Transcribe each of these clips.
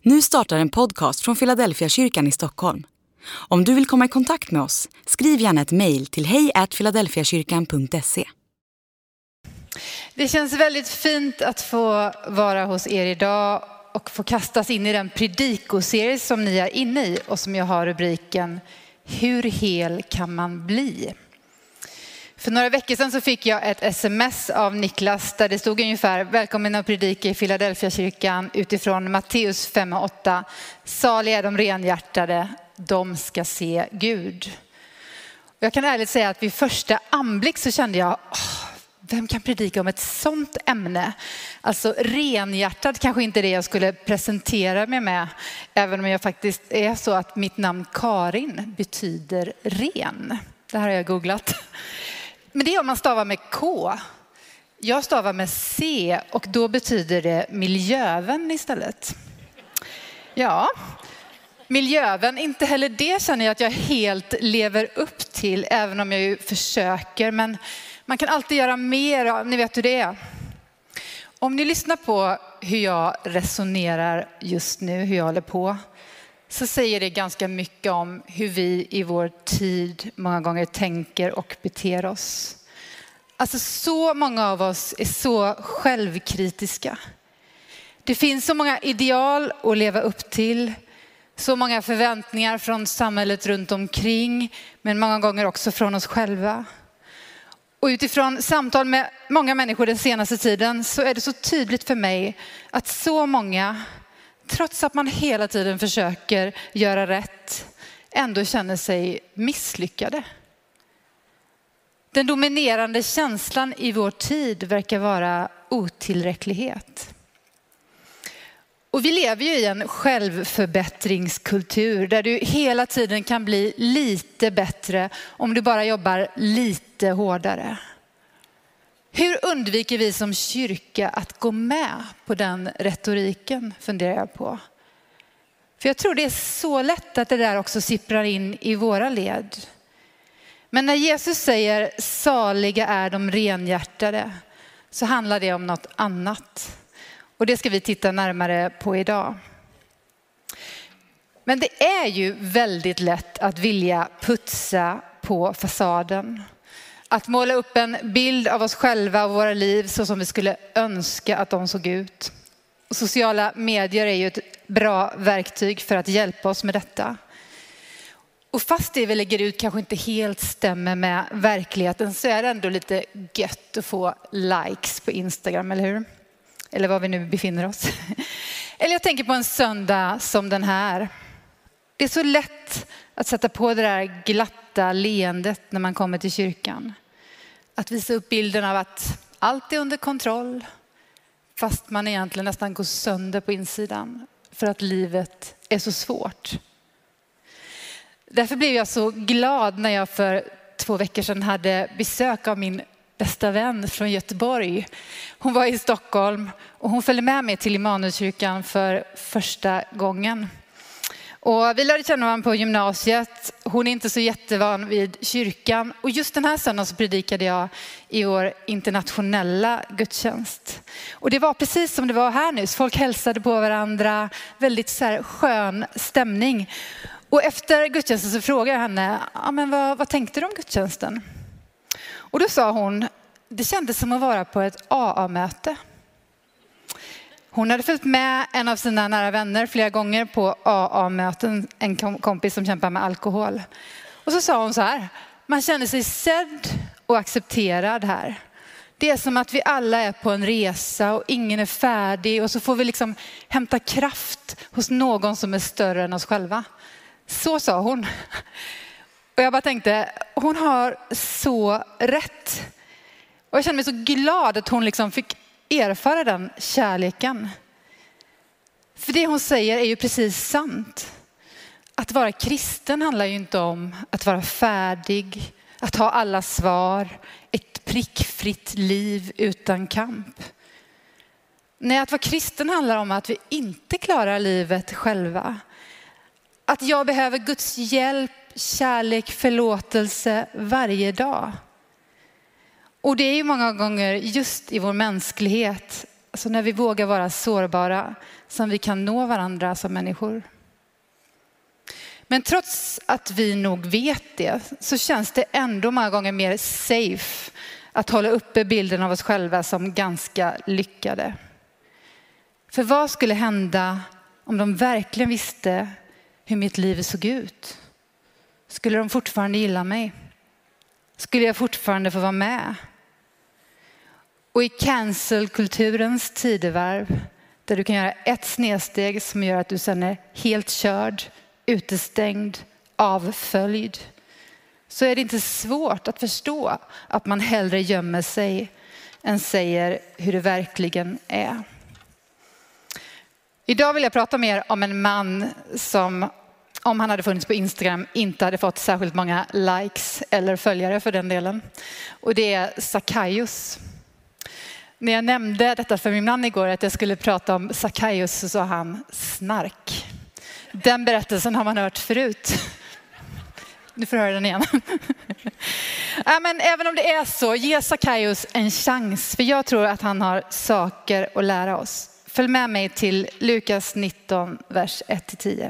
Nu startar en podcast från Philadelphia kyrkan i Stockholm. Om du vill komma i kontakt med oss, skriv gärna ett mejl till hej@philadelphiakyrkan.se. Det känns väldigt fint att få vara hos er idag och få kastas in i den predikoserie som ni är inne i och som jag har rubriken Hur hel kan man bli? För några veckor sedan så fick jag ett sms av Niklas där det stod ungefär: välkommen att predika i Philadelphia kyrkan utifrån Matteus 5:8. Saliga är de renhjärtade, de ska se Gud. Och jag kan ärligt säga att vid första anblick så kände jag, vem kan predika om ett sånt ämne? Alltså renhjärtad kanske inte det jag skulle presentera mig med. Även om jag faktiskt är så att mitt namn Karin betyder ren. Det här har jag googlat. Men det är om man stavar med K. Jag stavar med C och då betyder det miljövän istället. Ja, miljövän, inte heller det känner jag att jag helt lever upp till, även om jag ju försöker. Men man kan alltid göra mer, ni vet hur det är. Om ni lyssnar på hur jag resonerar just nu, hur jag håller på, så säger det ganska mycket om hur vi i vår tid många gånger tänker och beter oss. Alltså så många av oss är så självkritiska. Det finns så många ideal att leva upp till, så många förväntningar från samhället runt omkring, men många gånger också från oss själva. Och utifrån samtal med många människor den senaste tiden så är det så tydligt för mig att så många, trots att man hela tiden försöker göra rätt, ändå känner sig misslyckade. Den dominerande känslan i vår tid verkar vara otillräcklighet. Och vi lever ju i en självförbättringskultur där du hela tiden kan bli lite bättre om du bara jobbar lite hårdare. Hur undviker vi som kyrka att gå med på den retoriken, funderar jag på. För jag tror det är så lätt att det där också sipprar in i våra led. Men när Jesus säger saliga är de renhjärtade så handlar det om något annat. Och det ska vi titta närmare på idag. Men det är ju väldigt lätt att vilja putsa på fasaden. Att måla upp en bild av oss själva och våra liv så som vi skulle önska att de såg ut. Och sociala medier är ju ett bra verktyg för att hjälpa oss med detta. Och fast det vi lägger ut kanske inte helt stämmer med verkligheten så är det ändå lite gött att få likes på Instagram, eller hur? Eller var vi nu befinner oss. Eller jag tänker på en söndag som den här. Det är så lätt att sätta på det där glatta leendet när man kommer till kyrkan. Att visa upp bilden av att allt är under kontroll. Fast man egentligen nästan går sönder på insidan. För att livet är så svårt. Därför blev jag så glad när jag för 2 veckor sedan hade besök av min bästa vän från Göteborg. Hon var i Stockholm och hon följde med mig till Immanuelskyrkan för första gången. Och vi lärde känna varandra på gymnasiet. Hon är inte så jättevan vid kyrkan. Och just den här söndagen så predikade jag i vår internationella gudstjänst. Och det var precis som det var här nu. Folk hälsade på varandra. Väldigt så här skön stämning. Och efter gudstjänsten så frågade jag henne, men vad tänkte du om gudstjänsten? Och då sa hon, det kändes som att vara på ett AA-möte. Hon hade följt med en av sina nära vänner flera gånger på AA-möten, en kompis som kämpar med alkohol. Och så sa hon så här, man känner sig sedd och accepterad här. Det är som att vi alla är på en resa och ingen är färdig och så får vi liksom hämta kraft hos någon som är större än oss själva. Så sa hon. Och jag bara tänkte, hon har så rätt. Och jag kände mig så glad att hon liksom fick erfara den kärleken. För det hon säger är ju precis sant. Att vara kristen handlar ju inte om att vara färdig, att ha alla svar, ett prickfritt liv utan kamp. Nej, att vara kristen handlar om att vi inte klarar livet själva. Att jag behöver Guds hjälp, kärlek, förlåtelse varje dag. Och det är ju många gånger just i vår mänsklighet Alltså när vi vågar vara sårbara, som vi kan nå varandra som människor. Men trots att vi nog vet det så känns det ändå många gånger mer safe att hålla uppe bilden av oss själva som ganska lyckade. För vad skulle hända om de verkligen visste hur mitt liv såg ut? Skulle de fortfarande gilla mig? Skulle jag fortfarande få vara med? Och i cancelkulturens tidevarv, där du kan göra ett snedsteg som gör att du sen är helt körd, utestängd, avföljd, så är det inte svårt att förstå att man hellre gömmer sig än säger hur det verkligen är. Idag vill jag prata mer om en man som, om han hade funnits på Instagram, inte hade fått särskilt många likes eller följare för den delen. Och det är Sackaios. När jag nämnde detta för min man igår att jag skulle prata om Sackaios så sa han snark. Den berättelsen har man hört förut. Nu får du höra den igen. Ja, men även om det är så, ge Sackaios en chans. För jag tror att han har saker att lära oss. Följ med mig till Lukas 19, vers 1-10.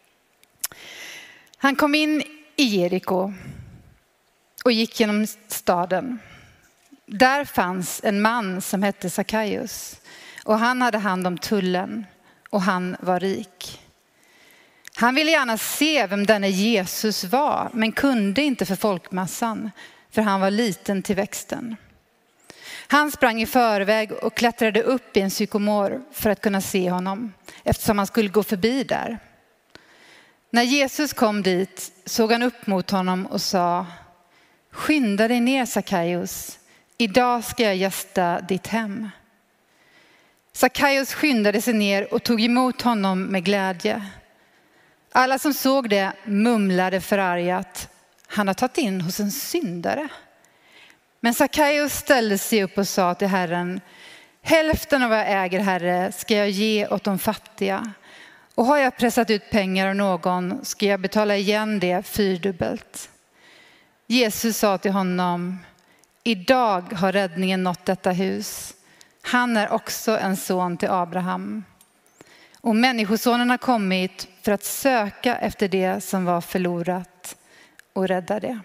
Han kom in i Jeriko och gick genom staden. Där fanns en man som hette Sackaios. Och han hade hand om tullen och han var rik. Han ville gärna se vem denne Jesus var, men kunde inte för folkmassan, för han var liten till växten. Han sprang i förväg och klättrade upp i en sykomor för att kunna se honom, eftersom han skulle gå förbi där. När Jesus kom dit såg han upp mot honom och sa: skynda dig ner, Sackaios. Idag ska jag gästa ditt hem. Sackaios skyndade sig ner och tog emot honom med glädje. Alla som såg det mumlade förargat: han har tagit in hos en syndare. Men Sackaios ställde sig upp och sa till Herren: hälften av vad jag äger, Herre, ska jag ge åt de fattiga. Och har jag pressat ut pengar av någon ska jag betala igen det 4-dubbelt. Jesus sa till honom: idag har räddningen nått detta hus. Han är också en son till Abraham. Och människosonen har kommit för att söka efter det som var förlorat och rädda det.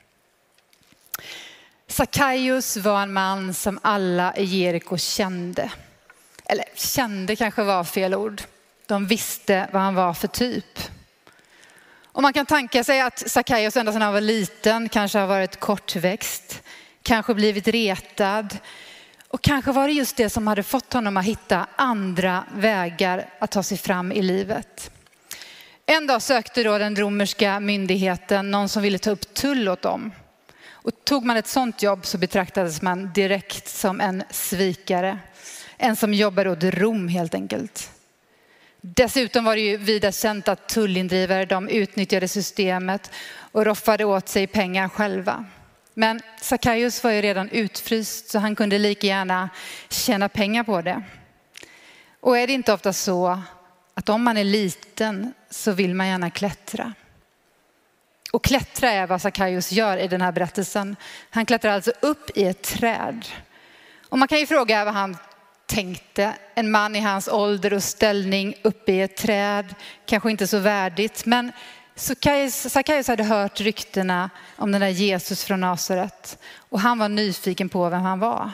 Sackaios var en man som alla i Jeriko kände. Eller kände kanske var fel ord. De visste vad han var för typ. Och man kan tänka sig att Sackaios ända sedan han var liten kanske har varit kortväxt. Kanske blivit retad. Och kanske var det just det som hade fått honom att hitta andra vägar att ta sig fram i livet. En dag sökte då den romerska myndigheten någon som ville ta upp tull åt dem. Och tog man ett sånt jobb så betraktades man direkt som en svikare. En som jobbade åt Rom helt enkelt. Dessutom var det ju vida känt att tullindrivare, de utnyttjade systemet och roffade åt sig pengar själva. Men Sackaios var ju redan utfryst så han kunde lika gärna tjäna pengar på det. Och är det inte ofta så att om man är liten så vill man gärna klättra? Och klättra är vad Sackaios gör i den här berättelsen. Han klättrar alltså upp i ett träd. Och man kan ju fråga vad han tänkte. En man i hans ålder och ställning uppe i ett träd. Kanske inte så värdigt. Men Sackaios hade hört ryktena om den där Jesus från Nasaret. Och han var nyfiken på vem han var.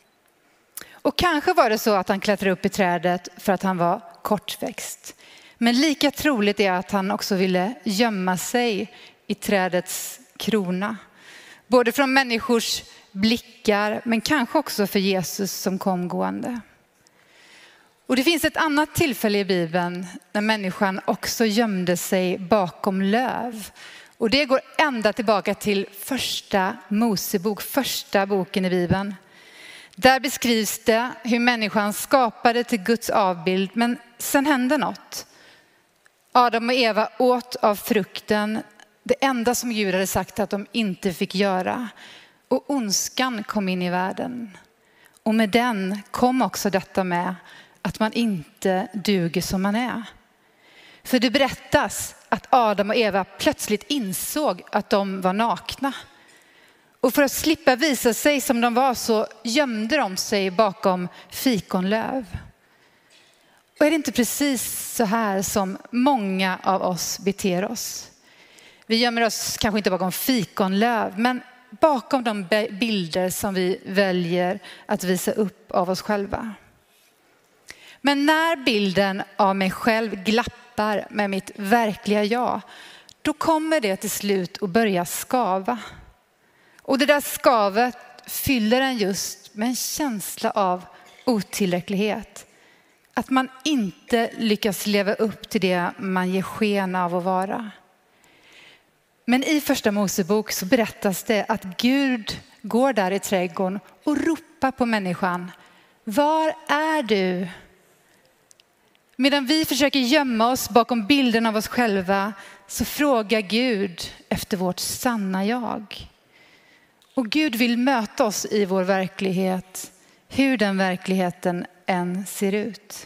Och kanske var det så att han klättrade upp i trädet för att han var kortväxt. Men lika troligt är att han också ville gömma sig i trädets krona. Både från människors blickar men kanske också för Jesus som kom gående. Och det finns ett annat tillfälle i Bibeln när människan också gömde sig bakom löv. Och det går ända tillbaka till första Mosebok, första boken i Bibeln. Där beskrivs det hur människan skapade till Guds avbild, men sen hände något. Adam och Eva åt av frukten, det enda som Gud hade sagt att de inte fick göra. Och ondskan kom in i världen. Och med den kom också detta med att man inte duger som man är. För det berättas att Adam och Eva plötsligt insåg att de var nakna. Och för att slippa visa sig som de var så gömde de sig bakom fikonlöv. Och är det inte precis så här som många av oss beter oss? Vi gömmer oss kanske inte bakom fikonlöv, men bakom de bilder som vi väljer att visa upp av oss själva. Men när bilden av mig själv glappar med mitt verkliga jag, då kommer det till slut att börja skava. Och det där skavet fyller en just med en känsla av otillräcklighet. Att man inte lyckas leva upp till det man ger sken av att vara. Men i första Mosebok så berättas det att Gud går där i trädgården och ropar på människan. Var är du? Medan vi försöker gömma oss bakom bilden av oss själva så frågar Gud efter vårt sanna jag. Och Gud vill möta oss i vår verklighet, hur den verkligheten än ser ut.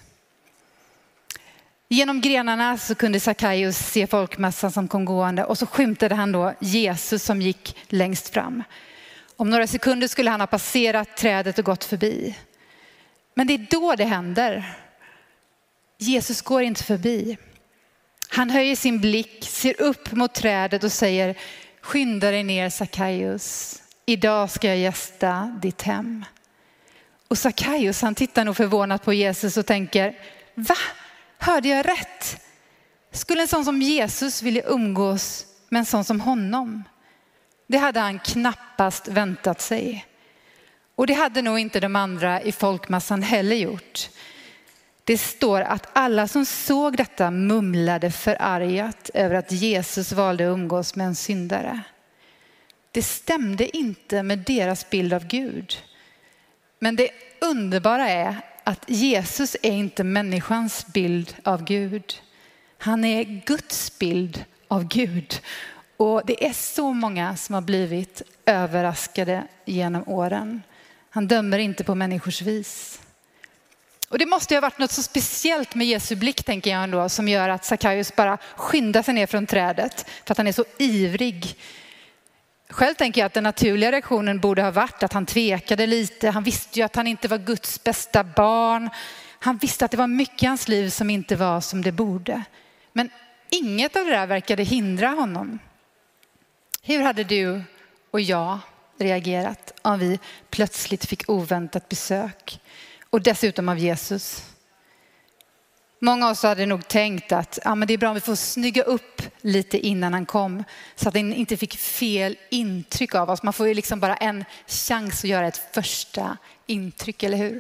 Genom grenarna så kunde Sackaios se folkmassan som kom gående och så skymtade han då Jesus som gick längst fram. Om några sekunder skulle han ha passerat trädet och gått förbi. Men det är då det händer. Jesus går inte förbi. Han höjer sin blick, ser upp mot trädet och säger: skynda dig ner Sackaios. Idag ska jag gästa ditt hem. Och Sackaios han tittar nog förvånat på Jesus och tänker: va? Hörde jag rätt? Skulle en sån som Jesus vilja umgås med en sån som honom? Det hade han knappast väntat sig. Och det hade nog inte de andra i folkmassan heller gjort. Det står att alla som såg detta mumlade förargat över att Jesus valde att umgås med en syndare. Det stämde inte med deras bild av Gud. Men det underbara är att Jesus är inte människans bild av Gud. Han är Guds bild av Gud. Och det är så många som har blivit överraskade genom åren. Han dömer inte på människors vis. Och det måste ju ha varit något så speciellt med Jesu blick, tänker jag ändå, som gör att Sackaios bara skyndar sig ner från trädet för att han är så ivrig. Själv tänker jag att den naturliga reaktionen borde ha varit att han tvekade lite. Han visste ju att han inte var Guds bästa barn. Han visste att det var mycket i hans liv som inte var som det borde. Men inget av det där verkade hindra honom. Hur hade du och jag reagerat om vi plötsligt fick oväntat besök? Och dessutom av Jesus. Många av oss hade nog tänkt att men det är bra om vi får snygga upp lite innan han kom. Så att han inte fick fel intryck av oss. Man får ju liksom bara en chans att göra ett första intryck, eller hur?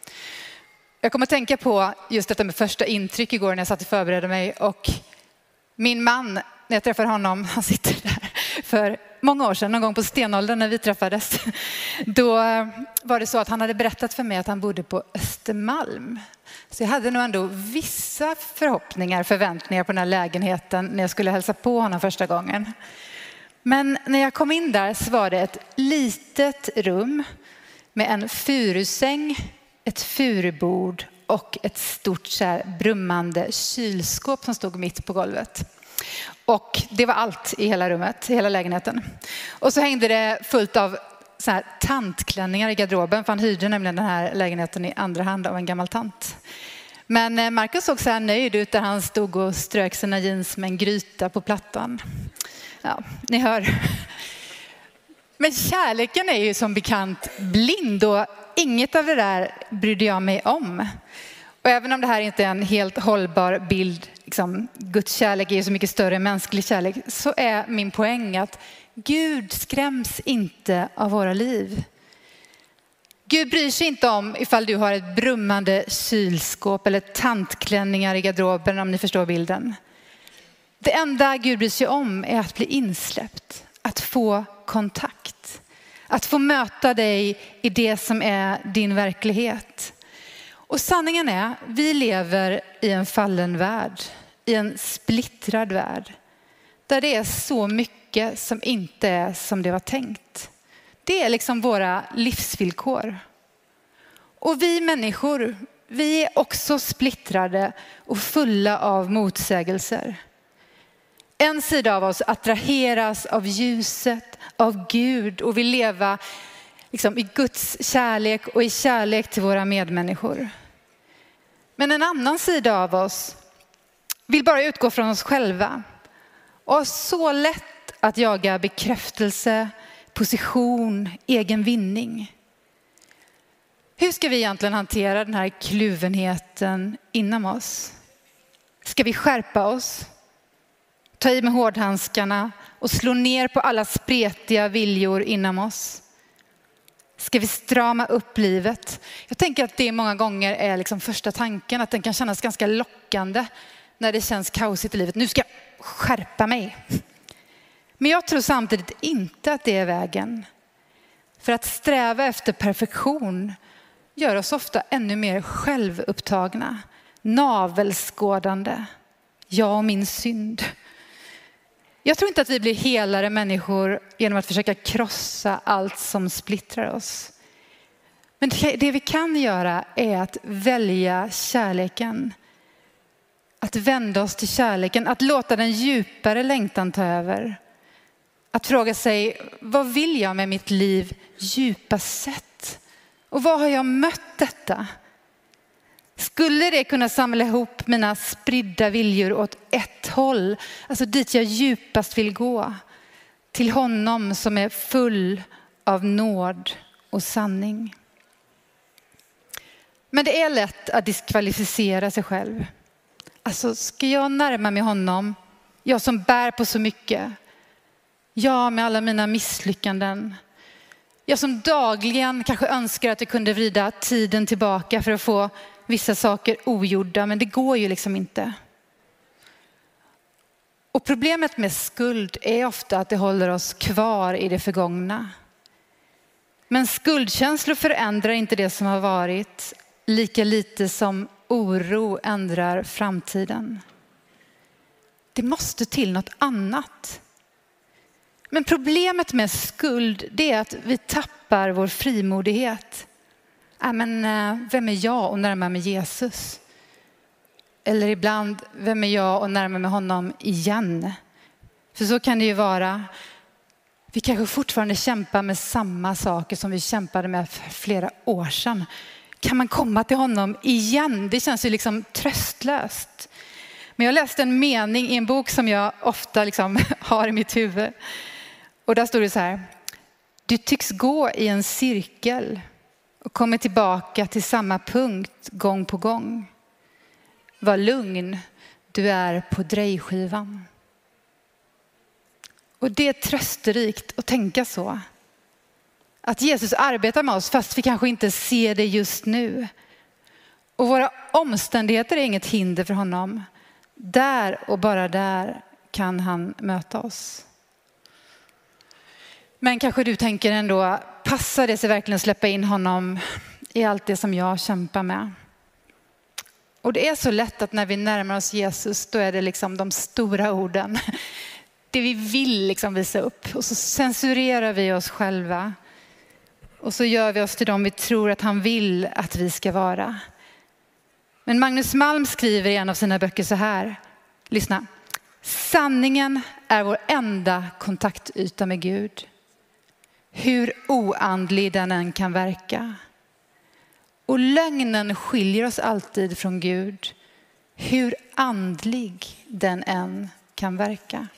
Jag kommer att tänka på just detta med första intryck igår när jag satt och förberedde mig. Och min man, när jag träffade honom, han sitter där för många år sedan, någon gång på stenåldern när vi träffades. Då var det så att han hade berättat för mig att han bodde på Östermalm. Så jag hade nog ändå vissa förväntningar på den här lägenheten när jag skulle hälsa på honom första gången. Men när jag kom in där så var det ett litet rum med en furusäng, ett furubord och ett stort så här brummande kylskåp som stod mitt på golvet. Och det var allt i hela rummet, i hela lägenheten. Och så hängde det fullt av så här tantklänningar i garderoben. För han hyrde nämligen den här lägenheten i andra hand av en gammal tant. Men Marcus såg så här nöjd ut där han stod och strök sina jeans med en gryta på plattan. Ja, ni hör. Men kärleken är ju som bekant blind och inget av det där brydde jag mig om. Och även om det här inte är en helt hållbar bild, liksom, Guds kärlek är ju så mycket större än mänsklig kärlek, så är min poäng att Gud skräms inte av våra liv. Gud bryr sig inte om ifall du har ett brummande kylskåp eller tantklänningar i garderoben, om ni förstår bilden. Det enda Gud bryr sig om är att bli insläppt, att få kontakt, att få möta dig i det som är din verklighet. Och sanningen är, vi lever i en fallen värld, i en splittrad värld. Där det är så mycket som inte är som det var tänkt. Det är liksom våra livsvillkor. Och vi människor, vi är också splittrade och fulla av motsägelser. En sida av oss attraheras av ljuset, av Gud och vill leva liksom i Guds kärlek och i kärlek till våra medmänniskor. Men en annan sida av oss vill bara utgå från oss själva och har så lätt att jaga bekräftelse, position, egen vinning. Hur ska vi egentligen hantera den här kluvenheten inom oss? Ska vi skärpa oss? Ta i med hårdhandskarna och slå ner på alla spretiga viljor inom oss? Ska vi strama upp livet? Jag tänker att det många gånger är liksom första tanken, att den kan kännas ganska lockande när det känns kaosigt i livet. Nu ska jag skärpa mig. Men jag tror samtidigt inte att det är vägen. För att sträva efter perfektion gör oss ofta ännu mer självupptagna, navelskådande. Jag och min synd. Jag tror inte att vi blir helare människor genom att försöka krossa allt som splittrar oss. Men det vi kan göra är att välja kärleken. Att vända oss till kärleken, att låta den djupare längtan ta över. Att fråga sig, vad vill jag med mitt liv djupast sett? Och vad har jag mött detta? Skulle det kunna samla ihop mina spridda viljor åt ett håll, alltså dit jag djupast vill gå, till honom som är full av nåd och sanning. Men det är lätt att diskvalificera sig själv. Alltså, ska jag närma mig honom, jag som bär på så mycket, jag med alla mina misslyckanden, jag som dagligen kanske önskar att jag kunde vrida tiden tillbaka för att få vissa saker ogjorda, men det går ju liksom inte. Och problemet med skuld är ofta att det håller oss kvar i det förgångna. Men skuldkänslor förändrar inte det som har varit, lika lite som oro ändrar framtiden. Det måste till något annat. Men problemet med skuld, det är att vi tappar vår frimodighet. Vem är jag och närmar mig Jesus? Eller ibland, vem är jag och närmar mig honom igen? För så kan det ju vara. Vi kanske fortfarande kämpar med samma saker som vi kämpade med för flera år sedan. Kan man komma till honom igen? Det känns ju liksom tröstlöst. Men jag läste en mening i en bok som jag ofta liksom har i mitt huvud. Och där står det så här. Du tycks gå i en cirkel och kommer tillbaka till samma punkt gång på gång. Var lugn, du är på drejskivan. Och det är trösterikt att tänka så. Att Jesus arbetar med oss fast vi kanske inte ser det just nu. Och våra omständigheter är inget hinder för honom. Där och bara där kan han möta oss. Men kanske du tänker ändå, passar det sig verkligen att släppa in honom i allt det som jag kämpar med? Och det är så lätt att när vi närmar oss Jesus, då är det liksom de stora orden. Det vi vill liksom visa upp. Och så censurerar vi oss själva. Och så gör vi oss till dem vi tror att han vill att vi ska vara. Men Magnus Malm skriver i en av sina böcker så här. Lyssna. Sanningen är vår enda kontaktyta med Gud. Hur oandlig den än kan verka. Och lögnen skiljer oss alltid från Gud. Hur andlig den än kan verka.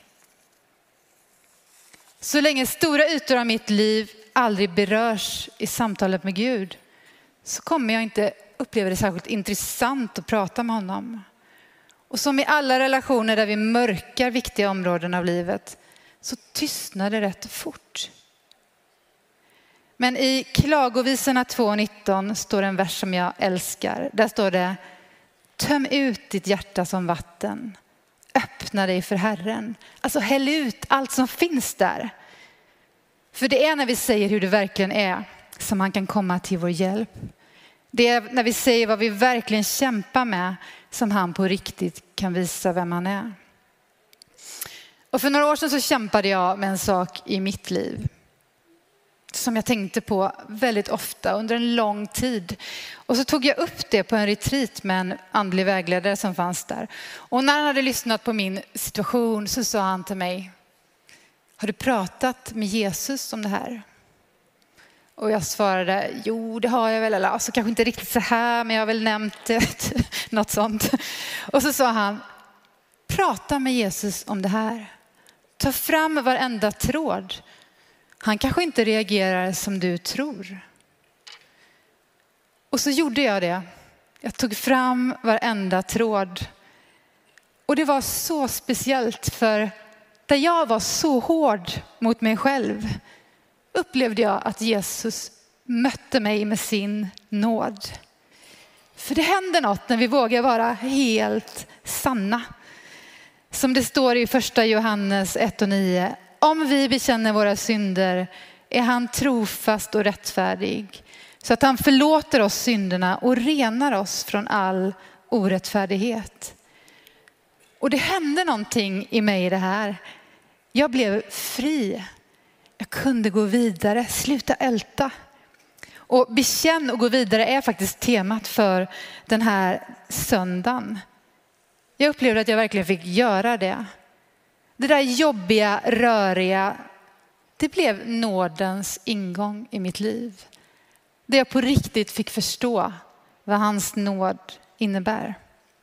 Så länge stora ytor av mitt liv aldrig berörs i samtalet med Gud, så kommer jag inte uppleva det särskilt intressant att prata med honom. Och som i alla relationer där vi mörkar viktiga områden av livet, så tystnar det rätt fort. Men i Klagovisorna 2:19 står en vers som jag älskar. Där står det: töm ut ditt hjärta som vatten. Öppna dig för Herren. Alltså häll ut allt som finns där. För det är när vi säger hur det verkligen är som han kan komma till vår hjälp. Det är när vi säger vad vi verkligen kämpar med som han på riktigt kan visa vem han är. Och för några år sedan så kämpade jag med en sak i mitt liv. som jag tänkte på väldigt ofta under en lång tid. Och så tog jag upp det på en retreat med en andlig vägledare som fanns där. Och när han hade lyssnat på min situation så sa han till mig: har du pratat med Jesus om det här? Och jag svarade: jo, det har jag väl. Eller alltså, kanske inte riktigt så här, men jag har väl nämnt det, något sånt. Och så sa han: prata med Jesus om det här. Ta fram varenda tråd. Han kanske inte reagerar som du tror. Och så gjorde jag det. Jag tog fram varenda tråd. Och det var så speciellt, för där jag var så hård mot mig själv upplevde jag att Jesus mötte mig med sin nåd. För det händer något när vi vågar vara helt sanna. Som det står i första Johannes 1:9. Om vi bekänner våra synder är han trofast och rättfärdig, så att han förlåter oss synderna och renar oss från all orättfärdighet. Och det hände någonting i mig i det här. Jag blev fri. Jag kunde gå vidare, sluta älta. Och bekänn och gå vidare är faktiskt temat för den här söndagen. Jag upplevde att jag verkligen fick göra det. Det där jobbiga, röriga, det blev nådens ingång i mitt liv. Där jag på riktigt fick förstå vad hans nåd innebär.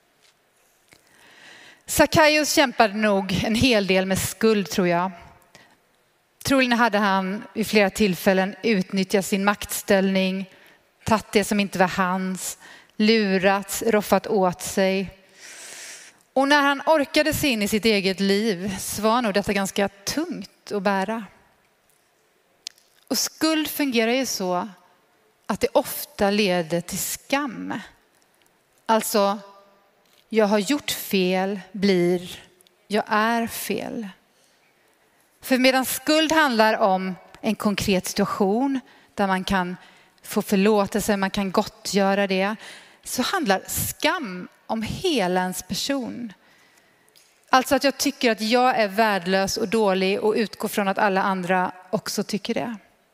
Sackaios kämpade nog en hel del med skuld, tror jag. Troligen hade han vid flera tillfällen utnyttjat sin maktställning, tagit det som inte var hans, lurats, roffat åt sig. Och när han orkade sig in i sitt eget liv så var nog detta ganska tungt att bära. Och skuld fungerar ju så att det ofta leder till skam. Alltså, jag har gjort fel blir jag är fel. För medan skuld handlar om en konkret situation där man kan få förlåtelse, man kan gottgöra det, så handlar skam om hela ens person. Alltså att jag tycker att jag är värdelös och dålig och utgår från att alla andra också tycker det.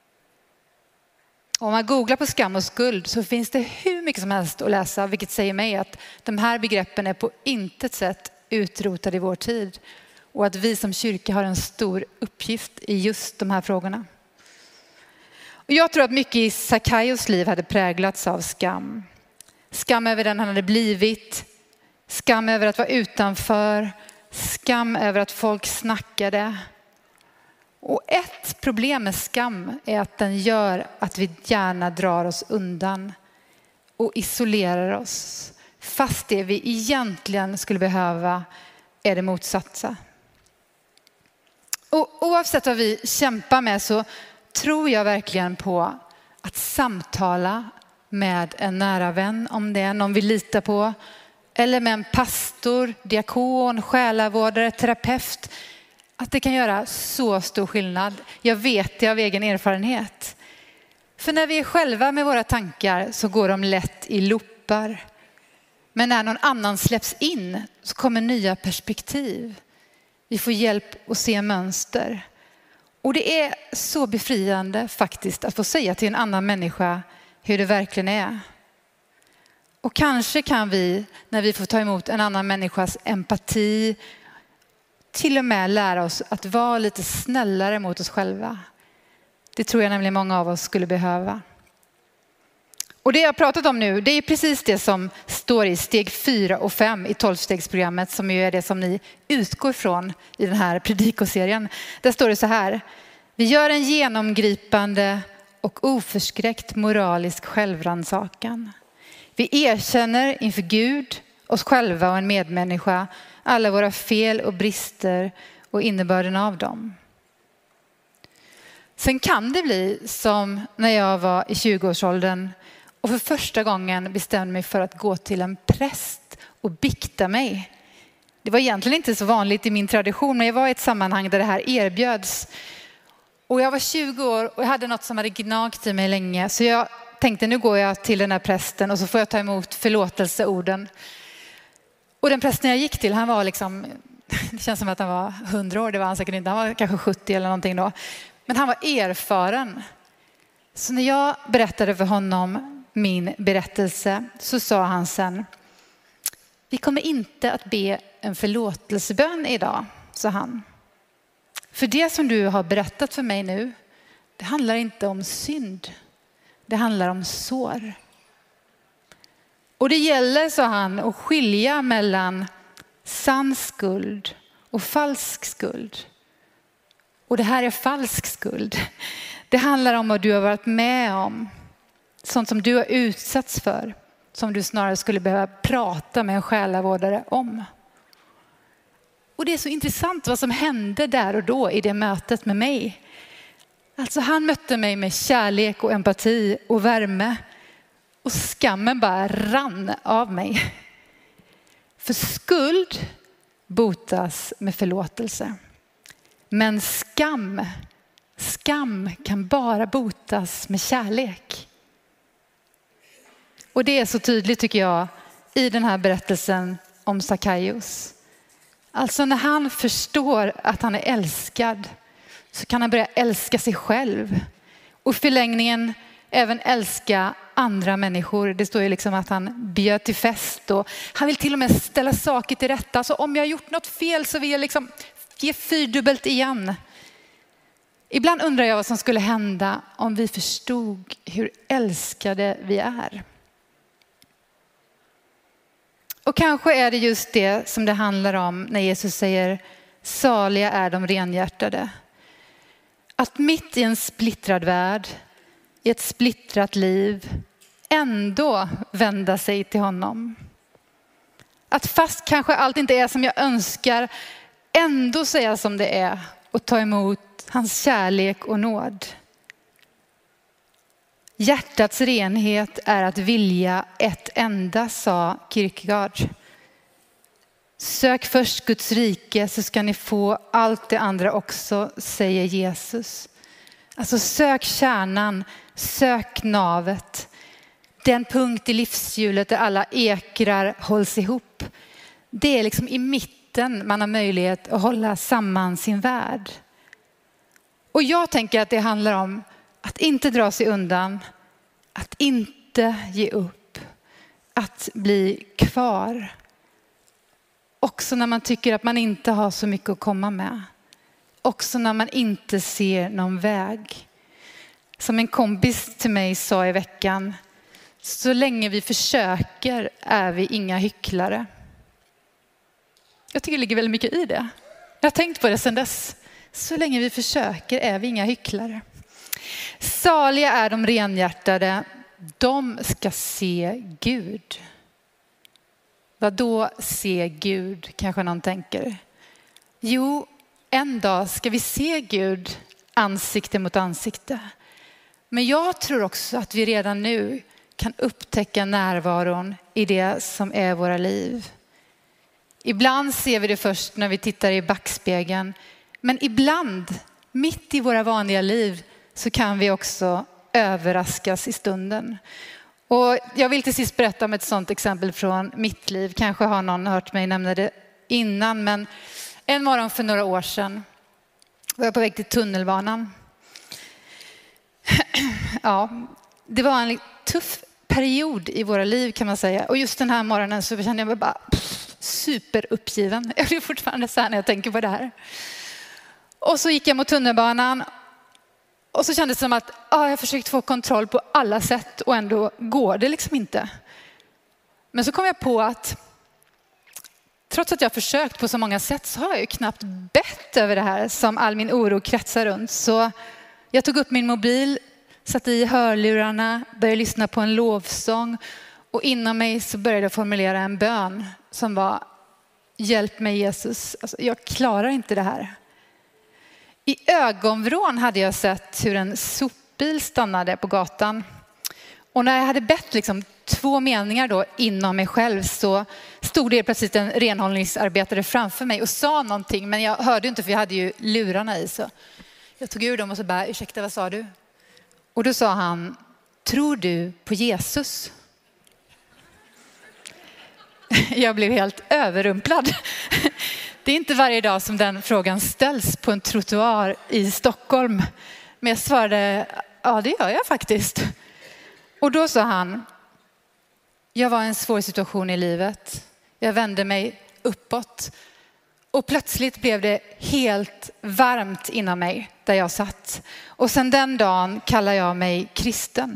Om man googlar på skam och skuld så finns det hur mycket som helst att läsa, vilket säger mig att de här begreppen är på intet sätt utrotade i vår tid. Och att vi som kyrka har en stor uppgift i just de här frågorna. Och jag tror att mycket i Sackaios liv hade präglats av skam. Skam över den han hade blivit. Skam över att vara utanför. Skam över att folk snackade. Och ett problem med skam är att den gör att vi gärna drar oss undan och isolerar oss. Fast det vi egentligen skulle behöva är det motsatta. Och oavsett vad vi kämpar med så tror jag verkligen på att samtala med en nära vän, om det är någon vi litar på, eller med en pastor, diakon, själavårdare, terapeut, att det kan göra så stor skillnad. Jag vet det av egen erfarenhet. För när vi är själva med våra tankar så går de lätt i loopar. Men när någon annan släpps in så kommer nya perspektiv. Vi får hjälp att se mönster. Och det är så befriande faktiskt att få säga till en annan människa hur det verkligen är. Och kanske kan vi, när vi får ta emot en annan människas empati, till och med lära oss att vara lite snällare mot oss själva. Det tror jag nämligen många av oss skulle behöva. Och det jag har pratat om nu, det är precis det som står i steg 4 och 5 i 12-stegsprogrammet, som ju är det som ni utgår från i den här predikoserien. Där står det så här: vi gör en genomgripande och oförskräckt moralisk självrannsakan. Vi erkänner inför Gud, oss själva och en medmänniska alla våra fel och brister och innebörden av dem. Sen kan det bli som när jag var i 20-årsåldern och för första gången bestämde mig för att gå till en präst och bikta mig. Det var egentligen inte så vanligt i min tradition, men jag var i ett sammanhang där det här erbjöds. Och jag var 20 år och jag hade något som hade gnagt i mig länge. Så jag tänkte, nu går jag till den här prästen och så får jag ta emot förlåtelseorden. Och den prästen jag gick till, han var liksom, det känns som att han var 100 år, det var han säkert inte, han var kanske 70 eller någonting då. Men han var erfaren. Så när jag berättade för honom min berättelse så sa han sen: vi kommer inte att be en förlåtelsebön idag, sa han. För det som du har berättat för mig nu, det handlar inte om synd. Det handlar om sår. Och det gäller, sa han, att skilja mellan sann skuld och falsk skuld. Och det här är falsk skuld. Det handlar om vad du har varit med om. Sånt som du har utsatts för. Som du snarare skulle behöva prata med en själavårdare om. Och det är så intressant vad som hände där och då i det mötet med mig. Alltså han mötte mig med kärlek och empati och värme. Och skammen bara rann av mig. För skuld botas med förlåtelse. Men skam kan bara botas med kärlek. Och det är så tydligt tycker jag i den här berättelsen om Sackaios. Alltså när han förstår att han är älskad så kan han börja älska sig själv. Och i förlängningen även älska andra människor. Det står ju liksom att han bjöd till fest och han vill till och med ställa saker till rätta. Så om jag har gjort något fel så vill jag liksom ge fyrdubbelt igen. Ibland undrar jag vad som skulle hända om vi förstod hur älskade vi är. Och kanske är det just det som det handlar om när Jesus säger saliga är de renhjärtade. Att mitt i en splittrad värld, i ett splittrat liv, ändå vända sig till honom. Att fast kanske allt inte är som jag önskar, ändå säga som det är och ta emot hans kärlek och nåd. Hjärtats renhet är att vilja ett enda, sa Kierkegaard. Sök först Guds rike så ska ni få allt det andra också, säger Jesus. Alltså sök kärnan, sök navet. Den punkt i livshjulet där alla ekrar hålls ihop. Det är liksom i mitten man har möjlighet att hålla samman sin värld. Och jag tänker att det handlar om att inte dra sig undan, att inte ge upp, att bli kvar. Också när man tycker att man inte har så mycket att komma med. Också när man inte ser någon väg. Som en kompis till mig sa i veckan, så länge vi försöker är vi inga hycklare. Jag tycker det ligger väldigt mycket i det. Jag har tänkt på det sedan dess. Så länge vi försöker är vi inga hycklare. Saliga är de renhjärtade, de ska se Gud. Vad då se Gud, kanske någon tänker. Jo, en dag ska vi se Gud ansikte mot ansikte. Men jag tror också att vi redan nu kan upptäcka närvaron i det som är våra liv. Ibland ser vi det först när vi tittar i backspegeln. Men ibland, mitt i våra vanliga liv, så kan vi också överraskas i stunden. Och jag vill till sist berätta om ett sådant exempel från mitt liv. Kanske har någon hört mig nämna det innan, men en morgon för några år sedan var jag på väg till tunnelbanan. Ja, det var en tuff period i våra liv kan man säga. Och just den här morgonen så kände jag mig bara superuppgiven. Jag blir fortfarande så här när jag tänker på det här. Och så gick jag mot tunnelbanan. Och så kändes det som att jag försökt få kontroll på alla sätt och ändå går det liksom inte. Men så kom jag på att trots att jag försökt på så många sätt så har jag ju knappt bett över det här som all min oro kretsar runt. Så jag tog upp min mobil, satte i hörlurarna, började lyssna på en lovsång och inom mig så började jag formulera en bön som var: hjälp mig Jesus, alltså, jag klarar inte det här. I ögonvrån hade jag sett hur en sopbil stannade på gatan. Och när jag hade bett liksom 2 meningar då inom mig själv så stod det plötsligt en renhållningsarbetare framför mig och sa någonting. Men jag hörde inte för jag hade ju lurarna i. Så jag tog ur dem och så bara, ursäkta vad sa du? Och då sa han, tror du på Jesus? Jag blev helt överrumplad. Det är inte varje dag som den frågan ställs på en trottoar i Stockholm. Men jag svarade, ja det gör jag faktiskt. Och då sa han, jag var i en svår situation i livet. Jag vände mig uppåt. Och plötsligt blev det helt varmt inom mig där jag satt. Och sedan den dagen kallar jag mig kristen.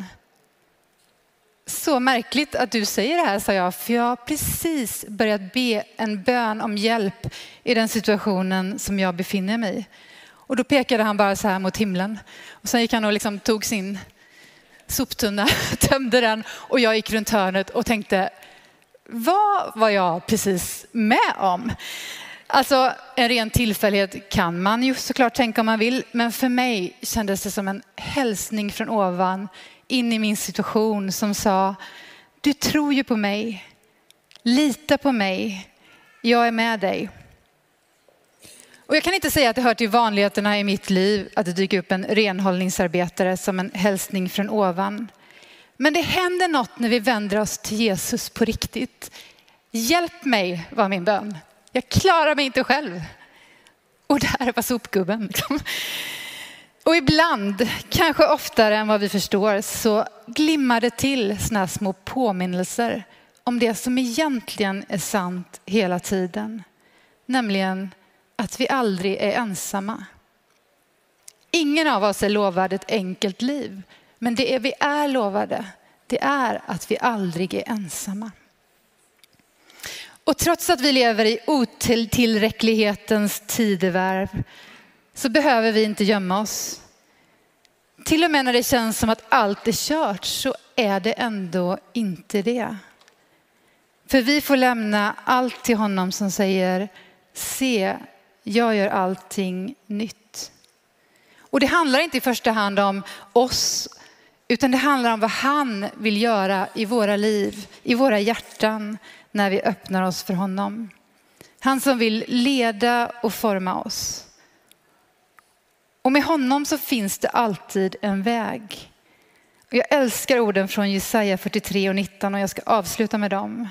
Så märkligt att du säger det här, sa jag. För jag har precis börjat be en bön om hjälp i den situationen som jag befinner mig i. Och då pekade han bara så här mot himlen. Och sen gick han och liksom tog sin soptunna, tömde den. Och jag gick runt hörnet och tänkte, vad var jag precis med om? Alltså en ren tillfällighet kan man ju såklart tänka om man vill. Men för mig kändes det som en hälsning från ovan in i min situation som sa, du tror ju på mig, lita på mig, jag är med dig. Och jag kan inte säga att det hör till vanligheterna i mitt liv att det dyker upp en renhållningsarbetare som en hälsning från ovan. Men det händer något när vi vänder oss till Jesus på riktigt. Hjälp mig, var min bön. Jag klarar mig inte själv. Och där var sopgubben. Och ibland, kanske oftare än vad vi förstår, så glimmar det till såna små påminnelser om det som egentligen är sant hela tiden. Nämligen att vi aldrig är ensamma. Ingen av oss är lovad ett enkelt liv. Men det vi är lovade, det är att vi aldrig är ensamma. Och trots att vi lever i otillräcklighetens tidevarv så behöver vi inte gömma oss. Till och med när det känns som att allt är kört så är det ändå inte det. För vi får lämna allt till honom som säger, se, jag gör allting nytt. Och det handlar inte i första hand om oss, utan det handlar om vad han vill göra i våra liv, i våra hjärtan när vi öppnar oss för honom. Han som vill leda och forma oss. Och med honom så finns det alltid en väg. Och jag älskar orden från Jesaja 43 och 19 och jag ska avsluta med dem.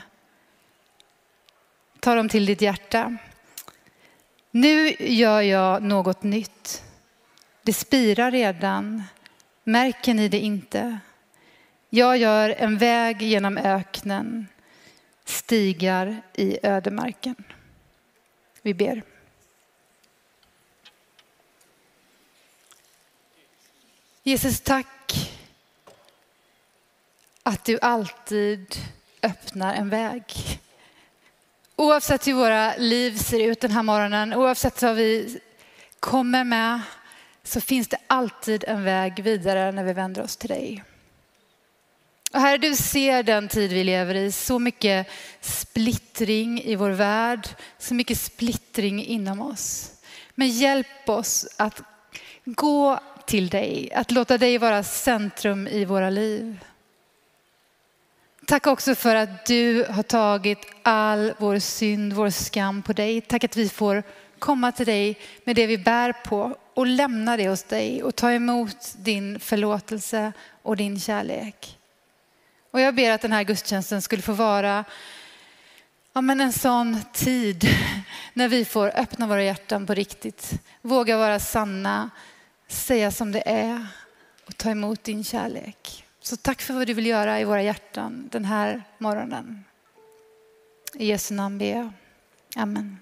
Ta dem till ditt hjärta. Nu gör jag något nytt. Det spirar redan. Märker ni det inte? Jag gör en väg genom öknen. Stigar i ödemarken. Vi ber. Jesus, tack att du alltid öppnar en väg. Oavsett hur våra liv ser ut den här morgonen, oavsett vad vi kommer med, så finns det alltid en väg vidare när vi vänder oss till dig. Och Herre, du ser den tid vi lever i, så mycket splittring i vår värld, så mycket splittring inom oss. Men hjälp oss att gå till dig, att låta dig vara centrum i våra liv. Tack också för att du har tagit all vår synd, vår skam på dig. Tack att vi får komma till dig med det vi bär på och lämna det hos dig och ta emot din förlåtelse och din kärlek. Och jag ber att den här gudstjänsten skulle få vara en sån tid när vi får öppna våra hjärtan på riktigt. Våga vara sanna, säga som det är och ta emot din kärlek. Så tack för vad du vill göra i våra hjärtan den här morgonen. I Jesu namn ber jag. Amen.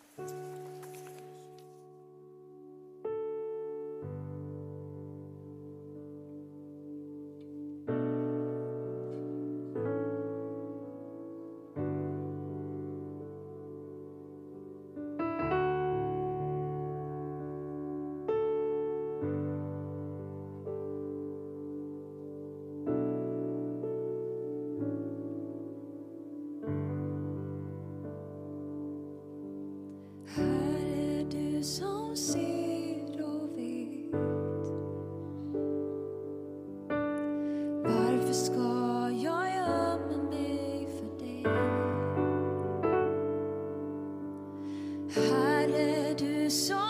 Som ser och vet, varför ska jag gömma mig för dig? Herre, du som